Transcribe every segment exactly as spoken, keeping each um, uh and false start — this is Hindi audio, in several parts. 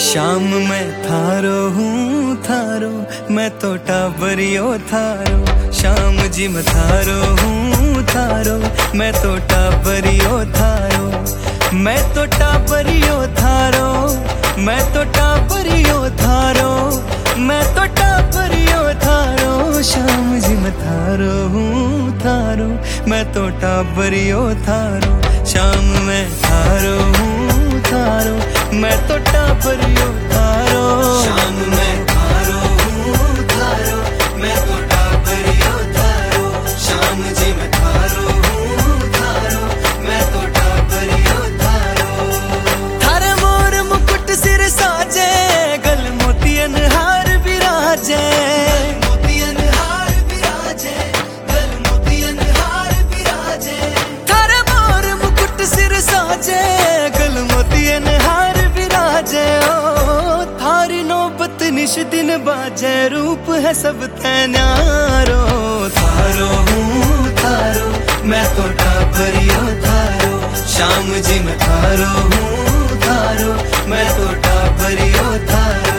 शाम में थारो हूँ थारो, मैं तो टाबरियो थारो। शाम जी में थारो हूँ थारो, मैं तो टाबरियो थारो। मैं तो टाबरियो थारो, मैं तो टाबरियो थारो, मैं तो टाबरियो थारो। शाम जी में थारो हूँ थारो, मैं तो टाबरियो थारो। शाम में थारो हूँ थारो, मैं तो टाबरियो थारो। शाम में थारो हूँ थारो, मैं तो टाबरियो थारो। शाम जी में थारो हूँ थारो, मैं तो टाबरियो थारो। थारे मोर मुकुट सिर साजे, गल मोतियन हार विराजे। मोतियन हार विराजे, गल मोतियन हार विराजे। थारे मोर मुकुट सिर साजे, गल मोतियन हार विराजे। ओ थारी नौबत निश दिन बाजे, रूप है सब ते न्यारो। थारो हूँ थारो, मैं तो टाबरियो थारो। शाम जी में थारो हूँ थारो, मैं तो टाबरियो थारो।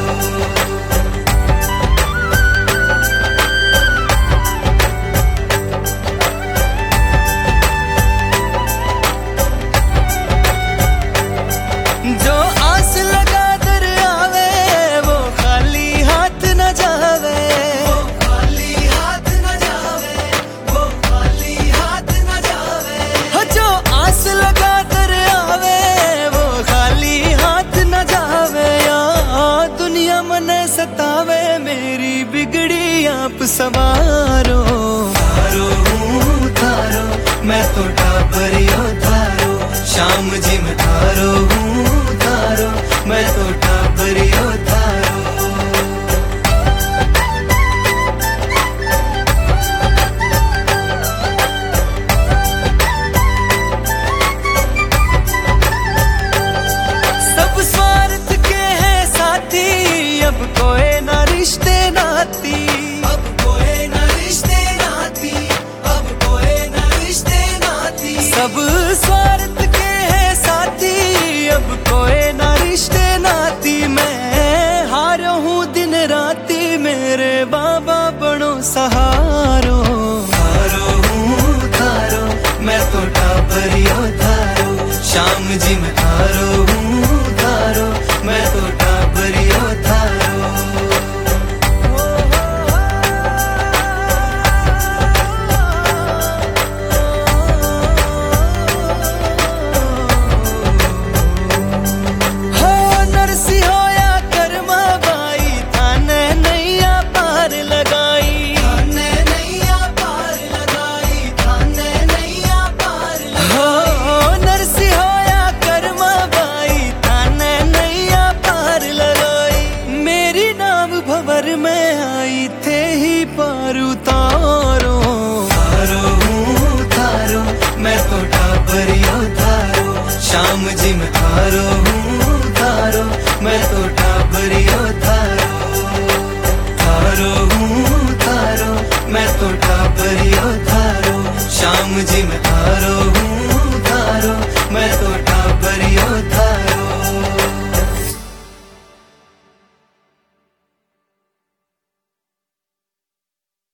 जो आस लगा दर आवे, वो खाली हाथ न जावे। वो खाली हाथ न जावे, वो खाली हाथ न जावे। हो जो आस लगा दर आवे, वो खाली हाथ न जावे। या दुनिया मने सतावे, मेरी बिगड़ी आप सवारो। थारो हूँ थारो, मैं तो टाबरियो थारो। शाम जी में थारो हूँ थारो, मैं तो टाबरियो थारो। सब स्वार्थ के हैं साथी, अब कोई ना रिश्ते नाती। अब कोई ना रिश्ते नाती, अब कोई ना रिश्ते नाती। सब स्वार्थ के हैं साथी, अब कोई ना रिश्ते नाती। मैं हारो हूँ दिन राती, मेरे बाबा बनो सहारो। थारो हूँ थारो, मैं तो टाबरियो थारो। शाम जी में थारो हूँ थारो, मैं तो टाबरियो थारो। हो नरसी होया कर्मा बाई, थाने नैया पार लगाई। थाने नैया पार लगाई, थाने नैया पार लगाई। हो नरसी होया कर्मा बाई, थाने नैया पार लगाई। मेरी नाव भंवर में आई, थे ही पार उतारो। थारो हूँ थारो, मैं तो टाबरियो थारो। शाम जी में थारो हूँ थारो, मैं तो टाबरियो थारो। थारो हूँ थारो, मैं तो टाबरियो थारो। शाम जी में थारो हूँ थारो, मैं तो टाबरियो थारो।